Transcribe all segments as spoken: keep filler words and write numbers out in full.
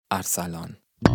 ارسلان.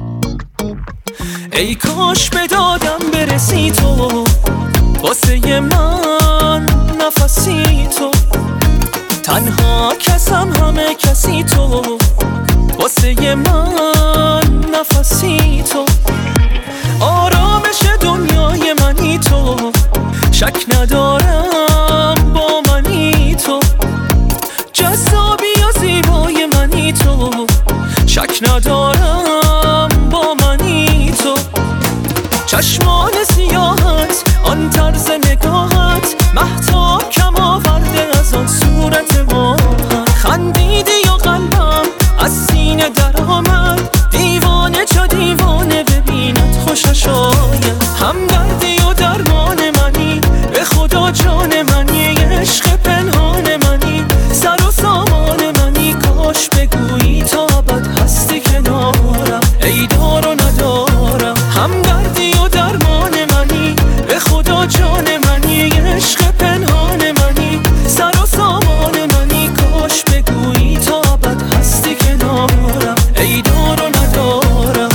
ای کاش به دادم برسی تو، واسه من نفسی تو، تنها کسم همه کسی تو، واسه من نفسی تو، آرامش دنیای منی تو، شک ندارم با منی تو، جذابی و زیبای منی تو، شک ندارم با منی تو، چشمان سیاحت، آن طرز نگاهت، مهتاب کم آورده از آن صورت ماهت، خندیدی و قلبم از سینه در آمد، دیوانه چه دیوانه ببیند خوشش آید، همدردی و درمان منی، به خدا جان منی، عشق پنهان منی، سر و سامان منی، کاش بگویی تا ابد هستی کنارم، ای دار و ندارم، همدردی و درمان منی، به خدا جان منی، عشق پنهان منی، سر و سامان منی، کاش بگویی تا ابد هستی کنارم، ای دار و ندارم.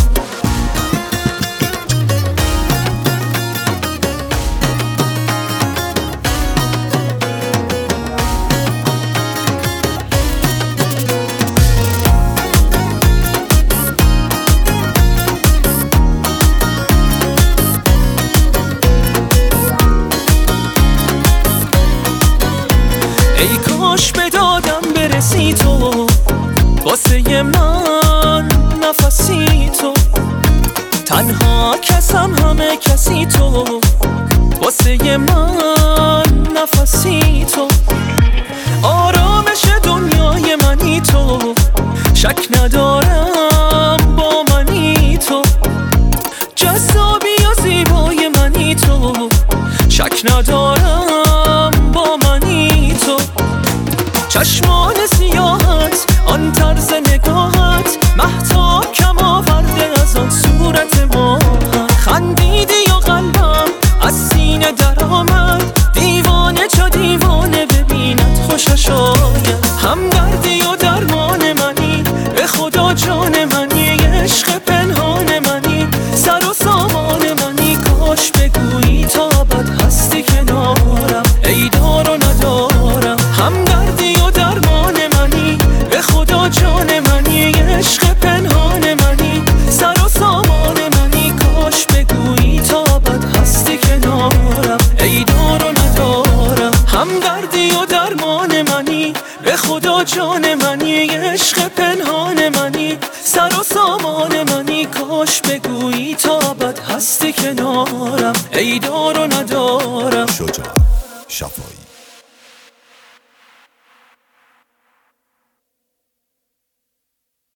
ای کاش به دادم برسی تو، واسه من نفسی تو، تنها کسم همه کسی تو، واسه من نفسی تو، آرامش دنیای منی تو، شک ندارم با منی تو، جذابی و زیبای منی تو، شک ندارم با منی تو، چشمان سیاحت، آن طرز نگاهت، مهتاب کم آورده از آن صورت ماهت، خندیدی و قلبم از سینه در آمد، دیوانه چه دیوانه ببیند خوشش آید، همدردی و درمان منی، به خدا جان منی، عشق پنهان منی، سر و سامان منی، کاش بگویی تا ابد هستی کنارم، ای دار و ندارم، همدردی و درمان منی، به خدا جان منی، عشق پنهان منی، سر و سامان منی، کاش بگویی تا ابد هستی کنارم، ای دار و ندارم، همدردی و درمان منی، به خدا جان منی، عشق پنهان منی، سر و سامان منی، کاش بگویی تا ابد هستی کنارم، ای دار و ندارم. شجاع شفایی.